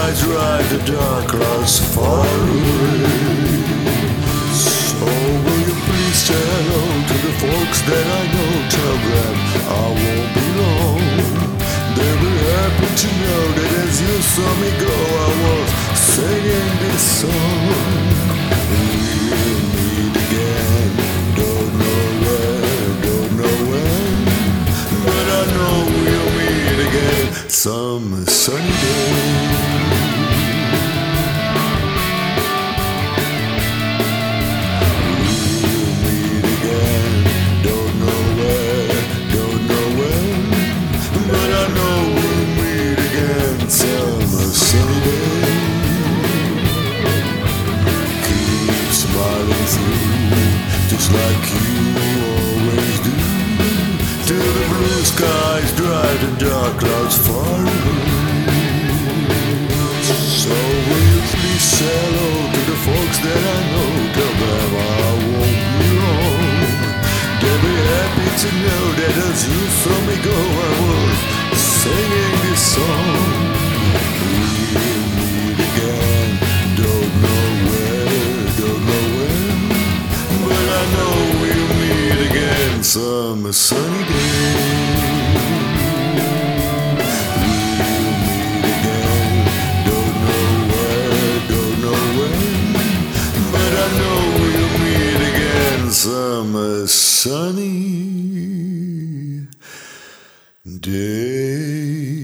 skies drive the dark clouds far away. So will you please say hello to the folks that I know? Tell them I won't be long. They'll be happy to know that as you saw me go, I was singing this song. We'll meet again, don't know where, don't know when, but I know we'll meet again some sunny day. Just like you always do, till the blue skies drive the dark clouds far away. So will you please say hello to the folks that I know? Tell them I won't be long. They'll be happy to know that as you saw me go, I was singing this song. We'll meet again, don't know where, don't know when, but I know we'll meet again some sunny day. We'll meet again, don't know where, don't know when, but I know we'll meet again some sunny day.